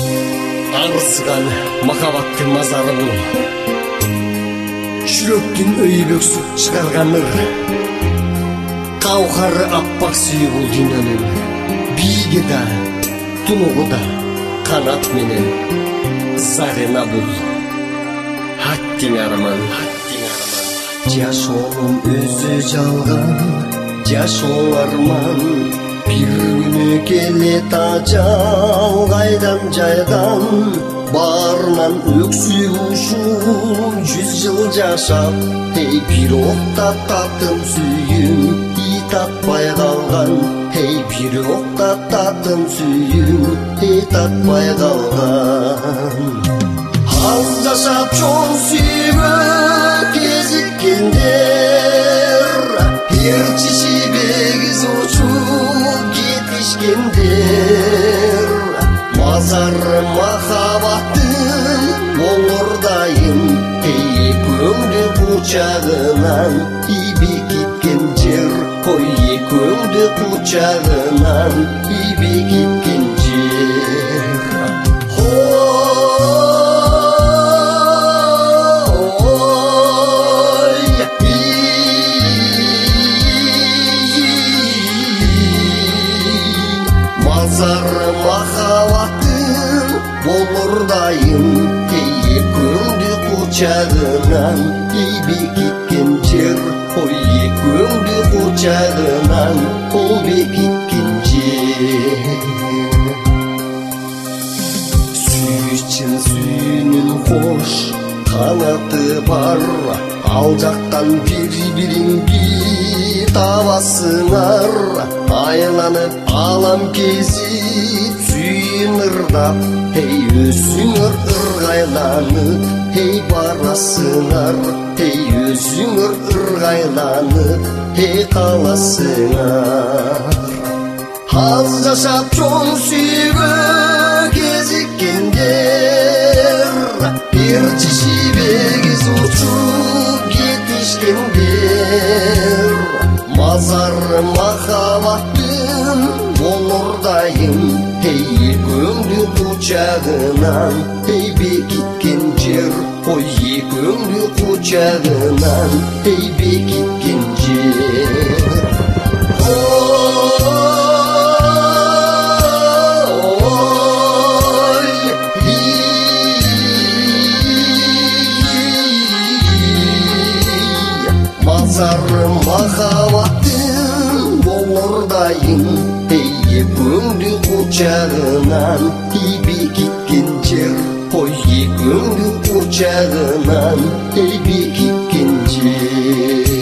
Аңырсыған махаббаттың мазары бұл, жүректің өйбөксіп шығарған ыр, қауқары аппақ сүйі бұл дүниенің, биігі да, тұнығы да, қанат менен зарина бұл. Хаттың арман, жашоонун өзі жалған, жашоо арман, bir күнү келет ажал кайдан жайдан, баарынан өксүп ушул 100 жыл жашап, эй бирок татым сүйүм татпай калган, эй бирок татым сүйүм татпай калган. Аз жашап чоң сүйүп кезиккендер, эрчи шибегиз учуп кетишкендер, мазар махаббаттын болор дайым, эй көңдү кучагынан иби кеткен жер, ой көңдү кучагынан иби кеткен жер. Мазар махаббаттын болор дайым, эй көңдү кучагынан иби кеткен жер, ой көңдү кучагынан иби кеткен жер. Сүйчүн сүйүнүн кош канаты бар, ал жактан бири-бириңди табасыңар, айланып алам кезип сүйүн ырдап, эй өзүңөр ыргайланып эй барасыңар, эй өзүңөр ыргайланып эй каласыңар. Аз жашап чоң сүйгө кезиккендер, эрчи шибегиз учуп кетишкендер, мазар махаббаттын болор дайым, эй көңдү кучагынан эйби кеткен жер, ой көңдү кучагынан эйби кеткен жер. Мазар махаббаттын болор дайым, эй көңдү кучагынан иби кеткен жер, ой көңдү кучагынан иби кеткен жер.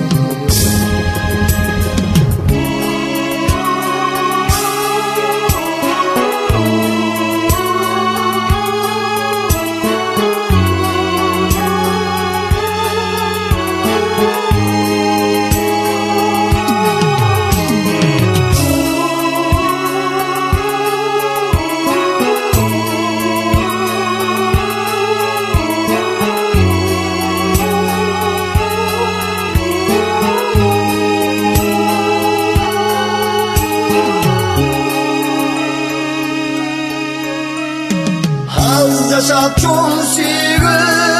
Жашап чоң сүйгө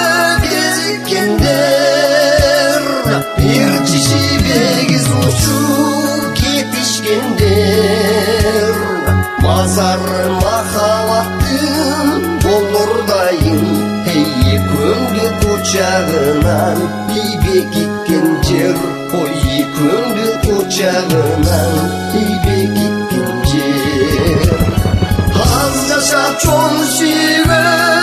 кезиккендер, эрчи шибегиз учуп кетишкендер, мазар махаббаттын болор дайым, эй көңдү кучагынан иби кеткен жер, ой көңдү кучагынан иби кеткен жер. Аз жашап чоң сүйгө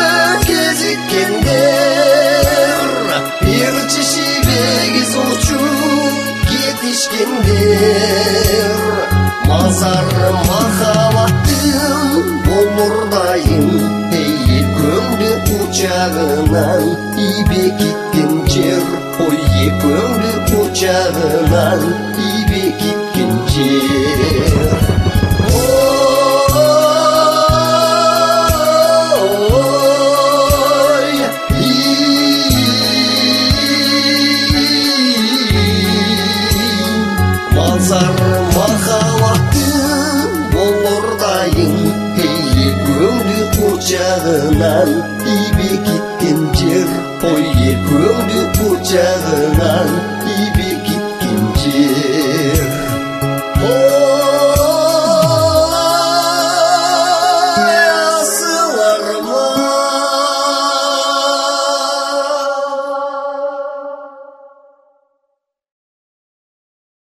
кезиккендер, эрчи шибегиз учуп кетишкендер, мазар махаббаттын болор дайым, эй көңдү кучагынан иби кеткен жер, ой көңдү кучагынан иби кеткен жер. Мазар махаббаттын болор дайым, эй көңдү құшағынан ибе кеткен жер ой көңді құшағынан